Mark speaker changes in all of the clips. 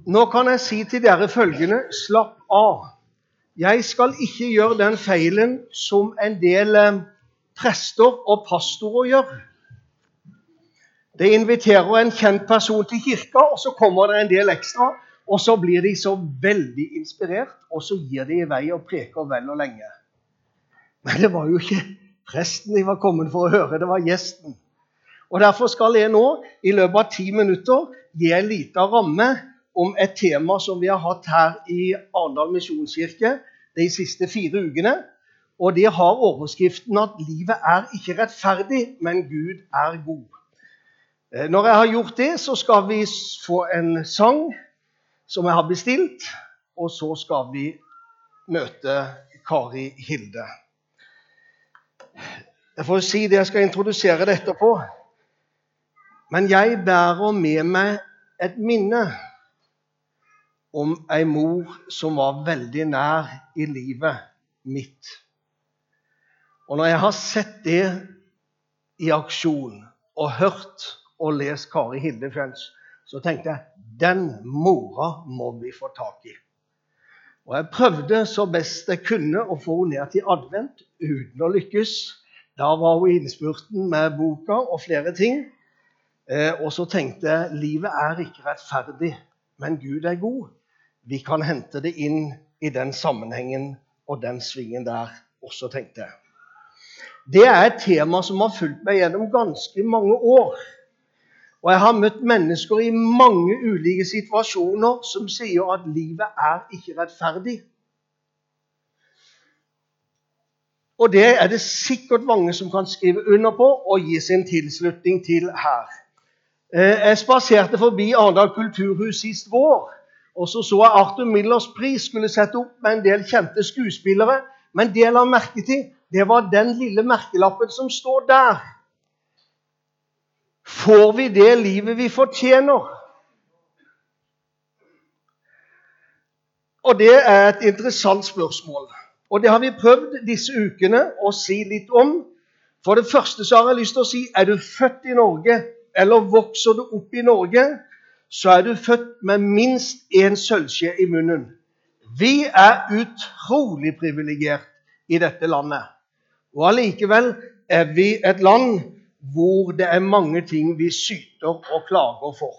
Speaker 1: Nå kan jeg si til dere følgende: slapp av. Jeg skal ikke gjøre den feilen som en del prester og pastorer gjør. De inviterer en kjent person til kirka, og så kommer det en del ekstra, og så blir de så veldig inspirert, og så gir de i vei og preker vel og lenge. Men det var jo ikke presten de var kommet for å høre, det var gjesten. Og derfor skal jeg nå, i løpet av 10 minutter, gi en liten ramme om et tema som vi har hatt her i Arendal Misjonskirke de siste 4 ukene. Og det har overskriften at livet er ikke rettferdig, men Gud er god. Når jeg har gjort det, så skal vi få en sang som jeg har bestilt, og så skal vi møte Kari Hilde. Jeg får si det, jeg skal introdusere dette på. Men jeg bærer med meg et minne om en mor som var veldig nær i livet mitt. Og når jeg har sett det i aksjon, og hørt og lest Kari Hilde Fjøns, så tenkte jeg, den mora må vi få tak i. Og jeg prøvde så best jeg kunne å få henne ned til advent, uten å lykkes. Da var hun i innspurten med boka og flere ting. Og så tenkte jeg, livet er ikke rettferdig, men Gud er god. Vi kan hente det inn i den sammenhengen og den svingen der også, tenkte jeg. Det er et tema som har fulgt meg gjennom ganske mange år. Og jeg har møtt mennesker i mange ulike situasjoner som sier at livet er ikke rettferdig. Og det er det sikkert mange som kan skrive under på og gi sin tilslutning til her. Jeg spaserte forbi Arendal Kulturhus sist vår, og så jeg Arthur Millers pris skulle sette opp med en del kjente skuespillere, men det jeg la merke til, det var den lille merkelappen som står der. Får vi det livet vi fortjener? Og det er et interessant spørsmål. Og det har vi prøvd disse ukene å si litt om. For det første så har jeg lyst til å si, er du født i Norge, eller vokser du opp i Norge, så er du født med minst en sølvskje i munnen. Vi er utrolig privilegert i dette landet. Og allikevel er vi et land hvor det er mange ting vi syter og klager for.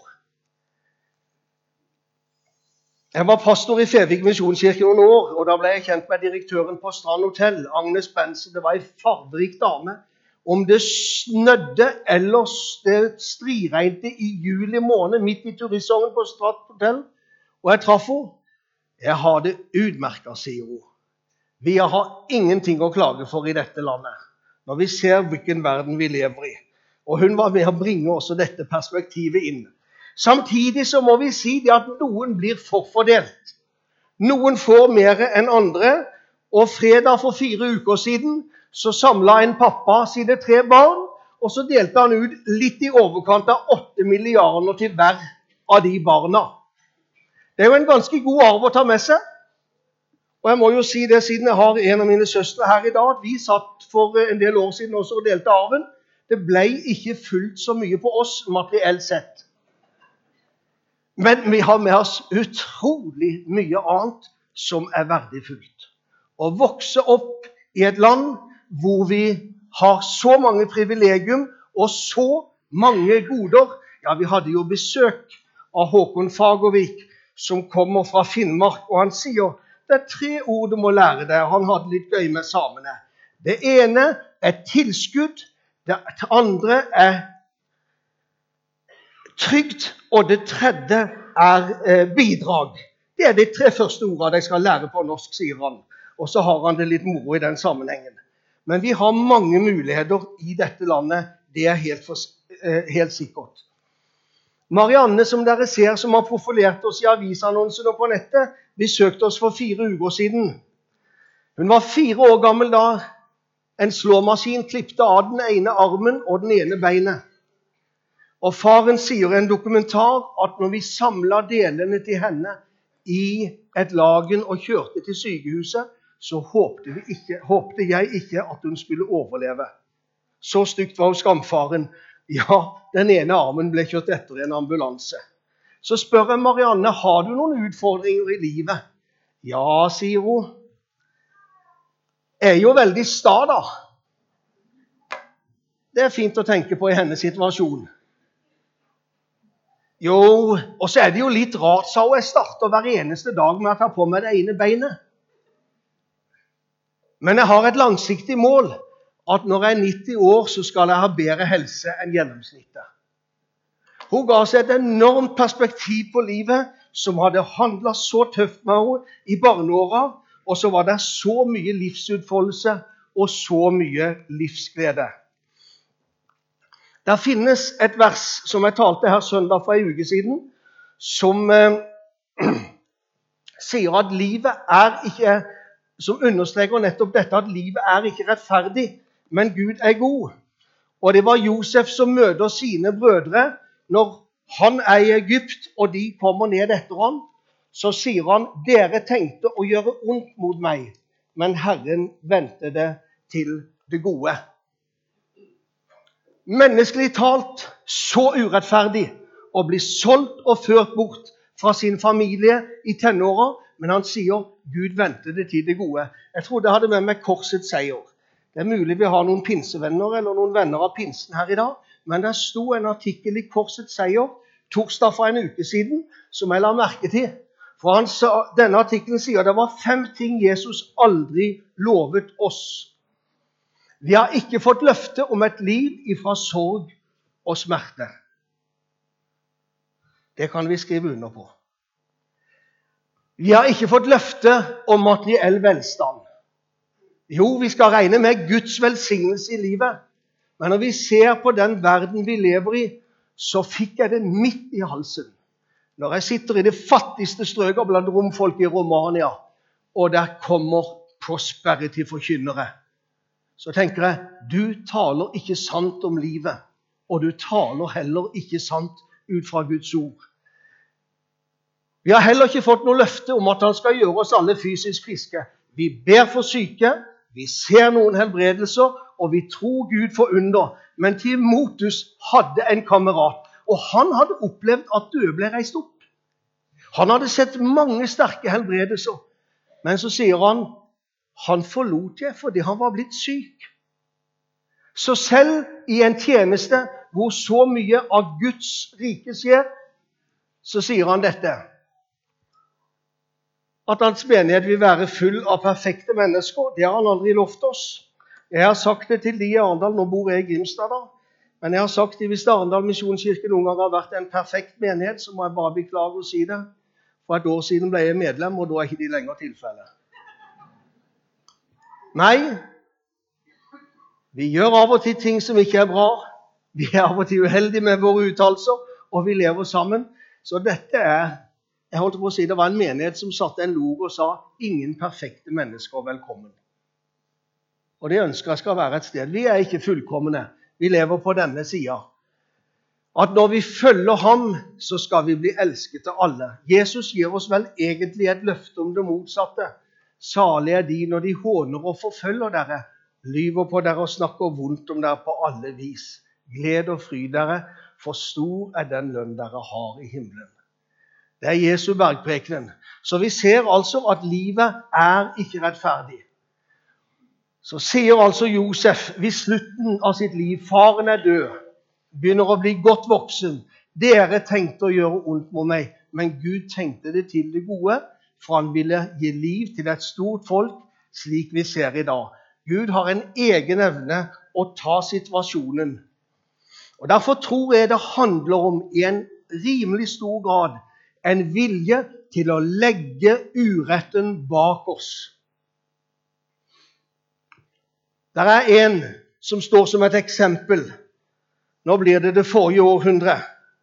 Speaker 1: Jeg var pastor i Fevik Misjonskirke noen år, og da ble jeg kjent med direktøren på Strand Hotel, Agnes Bensen. Det var en farverik dame. Om det snødde eller det striregnte i juli måned midt i turistsesongen på Strand Hotel, og jeg traff henne, jeg har det utmerket, sier hun. Vi har ingenting å klage for i dette landet, når vi ser hvilken verden vi lever i. Og hun var med å bringe også dette perspektivet inn. Samtidig så må vi si det at noen blir forfordelt. Noen får mer enn andre, og fredag for 4 uker siden så samlet en pappa sine 3 barn, og så delte han ut litt i overkant av 8 milliarder til hver av de barna. Det er jo en ganske god arv å ta med seg. Og jeg må jo si det, siden jeg har en av mine søstre her i dag, at vi satt for en del år siden også og delte arven. Det ble ikke fullt så mye på oss materielt sett. Men vi har med oss utrolig mye annet som er verdifullt. Å vokse opp i et land hvor vi har så mange privilegium og så mange goder. Ja, vi hadde jo besøk av Håkon Fagervik, som kommer fra Finnmark, og han sier, det er 3 ord du må lære deg. Han hadde litt gøy med samene. Det ene er tilskudd, det andre er trygt, og det tredje er bidrag. Det er de 3 første ordene jeg skal lære på norsk, sier han. Og så har han det litt moro i den sammenhengen. Men vi har mange muligheter i dette landet, det er helt sikkert. Marianne, som dere ser, som har profilert oss i avisannonser og på nettet, besøkte oss for 4 uker siden. Hun var 4 år gammel da en slåmaskin klippte av den ene armen og den ene beinet. Og faren sier i en dokumentar at når vi samlet delene til henne i et lagen og kjørte til sykehuset, så håpte jeg ikke at hun skulle overleve. Så stygt var hun skamfaren. Ja, den ene armen ble kjørt etter en ambulanse. Så spør jeg Marianne, har du noen utfordringer i livet? Ja, sier hun. Jeg er jo veldig sta da. Det er fint å tenke på i hennes situasjon. Jo, og så er det jo litt rart, sa hun, jeg starter hver eneste dag med å ta på meg det ene beinet. Men jeg har et langsiktig mål, at når jeg er 90 år, så skal jeg ha bedre helse enn gjennomsnittet. Hun ga seg et enormt perspektiv på livet, som hadde handlet så tøft med henne i barneåra, og så var det så mye livsutfoldelse og så mye livsglede. Der finnes et vers som jeg talte her søndag for en uke siden, som sier at livet er ikke, som understreker nettopp dette, at livet er ikke rettferdig, men Gud er god. Og det var Josef som møter sine brødre når han er i Egypt, og de kommer ned etter ham. Så sier han, dere tenkte å gjøre ondt mot meg, men Herren vendte det til det gode. Menneskelig talt så urettferdig å bli solgt og ført bort fra sin familie i tenåra, men han sier Gud vendte det til det gode. Jeg tror det hadde med meg korsets seier. Det er mulig vi har noen pinsevenner eller noen venner av pinsen her i dag, men det sto en artikkel i Korsets seier torsdag for en uke siden som jeg la merke til. For denne artikkelen sier det var 5 ting Jesus aldri lovet oss. Vi har ikke fått løfte om et liv ifra sorg og smerte. Det kan vi skrive under på. Vi har ikke fått løfte om materiell velstand. Jo, vi skal regne med Guds velsignelse i livet. Men når vi ser på den verden vi lever i, så fikk jeg det midt i halsen. Når jeg sitter i det fattigste strøket blant romfolk i Romania, og der kommer prosperity-forkynnere, så tenker jeg, du taler ikke sant om livet, og du taler heller ikke sant ut fra Guds ord. Vi har heller ikke fått noe løfte om at han skal gjøre oss alle fysisk friske. Vi ber for syke, vi ser noen helbredelser, og vi tror Gud for under. Men Timotheus hadde en kamerat, og han hadde opplevd at døde ble reist opp. Han hadde sett mange sterke helbredelser, men så sier han forlot jeg fordi han var blitt syk. Så selv i en tjeneste hvor så mye av Guds rike skjer, så sier han dette, at hans menighet vil være full av perfekte mennesker. Det har han aldri lovt oss. Jeg har sagt det til de i Arendal, nå bor jeg i Grimstad da, men jeg har sagt det hvis Arendal Misjonskirke noen gang har vært en perfekt menighet, så må jeg bare beklage å si det. For et år siden ble jeg medlem, og da er ikke de lenger tilfelle. Nei, vi gjør av og til ting som ikke er bra. Vi er av og til uheldige med våre uttalelser, og vi lever sammen. Så dette jeg holdt på å si, det var en menighet som satte en logo og sa, ingen perfekte mennesker velkommen. Og det ønsker jeg skal være et sted. Vi er ikke fullkomne. Vi lever på denne siden. At når vi følger ham, så skal vi bli elsket av alle. Jesus gir oss vel egentlig et løfte om det motsatte. Salige er de når de håner og forfølger dere, lyver på dere og snakker vondt om dere på alle vis. Gled og fry dere, for stor er den lønn dere har i himmelen. Det er Jesu bergprekenen. Så vi ser altså at livet er ikke rettferdig. Så sier altså Josef ved slutten av sitt liv, faren er død, begynner å bli godt voksen. Dere tenkte å gjøre ondt mot meg, men Gud tenkte det til det gode, for han ville gi liv til et stort folk, slik vi ser i dag. Gud har en egen evne å ta situasjonen. Og derfor tror jeg det handler om i en rimelig stor grad en vilje til å legge uretten bak oss. Der er en som står som et eksempel. Nå blir det forrige århundre.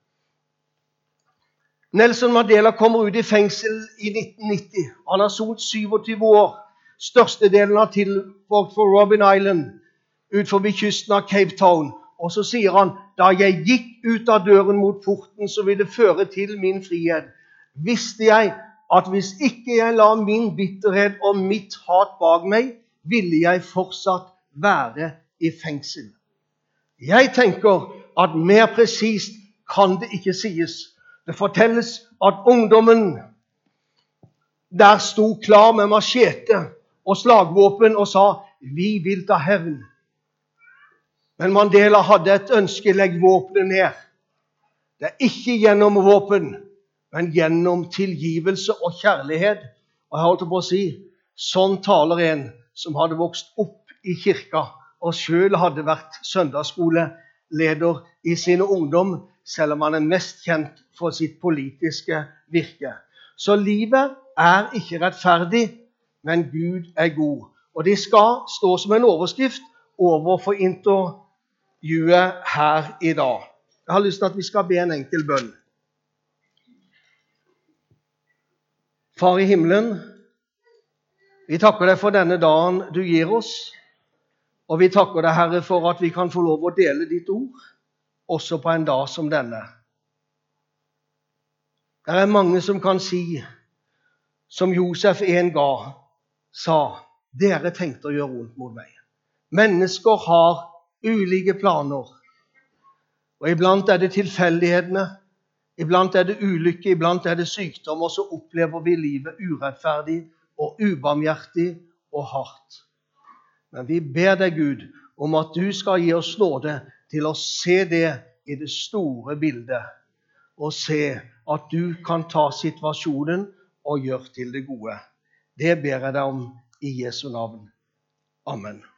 Speaker 1: Nelson Mandela kommer ut i fengsel i 1990. Han har sonet 27 år. Størstedelen har tilbrakt for Robben Island, ut forbi kysten av Cape Town. Og så sier han, da jeg gikk ut av døren mot porten, så ville det føre til min frihet. Visste jeg at hvis ikke jeg la min bitterhet og mitt hat bak meg, ville jeg fortsatt være i fengsel. Jeg tenker at mer presist kan det ikke sies. Det fortelles at ungdommen der sto klar med machete og slagvåpen og sa, vi vil ta hevn. Men Mandela hadde et ønske, legg våpenet ned. Det er ikke gjennom våpen, men gjennom tilgivelse og kjærlighet. Og jeg holdt på å si, sånn taler en som hadde vokst opp i kirka, og selv hadde vært søndagsskoleleder i sin ungdom, selv om han er mest kjent for sitt politiske virke. Så livet er ikke rettferdig, men Gud er god. Og det skal stå som en overskrift overfor intervjuet her i dag. Jeg har lyst til at vi skal be en enkel bønn. Far i himmelen, vi takker deg for denne dagen du gir oss, og vi takker deg, Herre, for at vi kan få lov å dele ditt ord, også på en dag som denne. Det er mange som kan si, som Josef en gang sa, dere tenkte å gjøre vondt mot meg. Mennesker har ulike planer, og iblant er det tilfeldighetene, iblant er det ulykke, iblant er det sykdom, og så opplever vi livet urettferdig og ubarmhjertig og hardt. Men vi ber deg, Gud, om at du skal gi oss nåde til å se det i det store bildet, og se at du kan ta situasjonen og gjøre til det gode. Det ber jeg deg om i Jesu navn. Amen.